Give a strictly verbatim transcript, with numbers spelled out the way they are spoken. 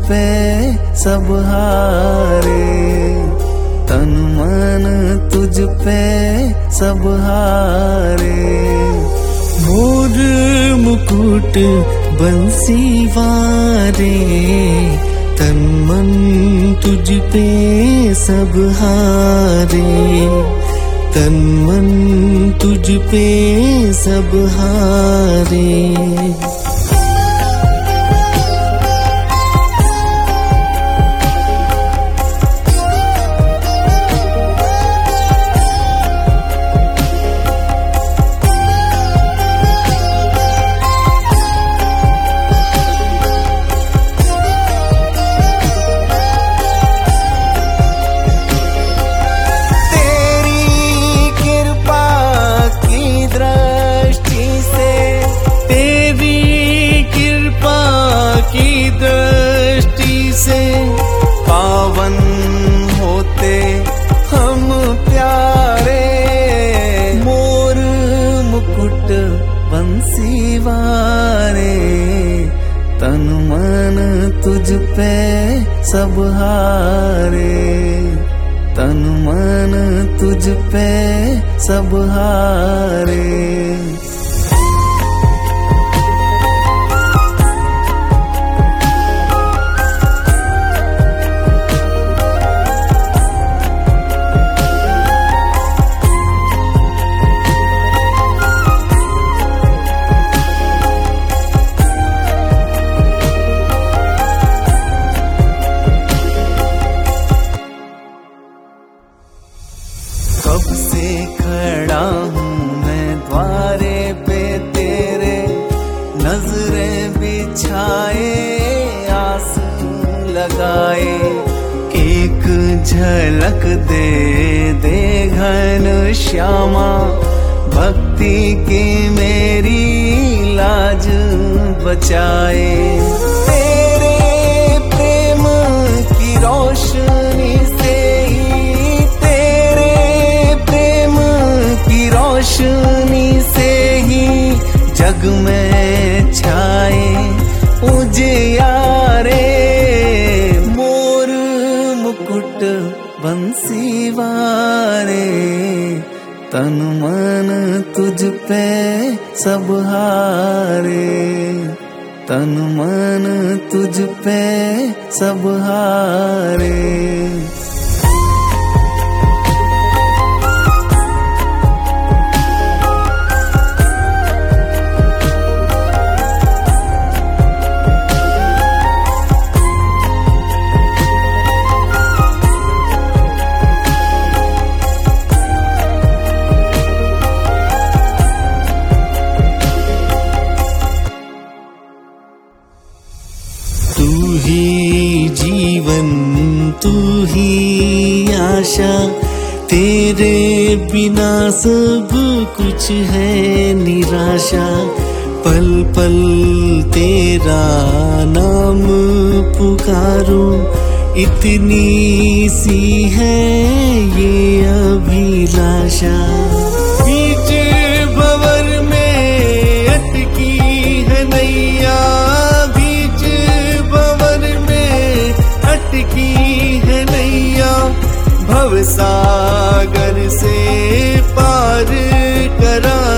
पे सब हारे, तन मन तुझ पे सब हारे। मोर मुकुट बंसी वारे, तन मन तुझ पे सब हारे, तन मन तुझ पे सब हारे। पावन होते हम प्यारे, मोर मुकुट बंसी वारे, तन मन तुझ पे सब हारे, तन मन तुझ पे सब हारे। कब से खड़ा हूँ मैं द्वारे पे तेरे, नजरें बिछाए आस लगाए, एक झलक दे दे घन श्यामा, भक्ति की मेरी लाज बचाए। तेरे प्रेम की रोशनी से रोशनी से ही जग में छाए उजियारे, मोर मुकुट बंसी वारे, तन मन तुझ पे सब हारे, तन मन तुझ पे सब हारे। तू ही जीवन तू ही आशा, तेरे बिना सब कुछ है निराशा, पल पल तेरा नाम पुकारूं, इतनी सी है ये अभिलाषा। बीच भंवर में अटकी है नैया, अटकी है नैया, भव सागर से पार करा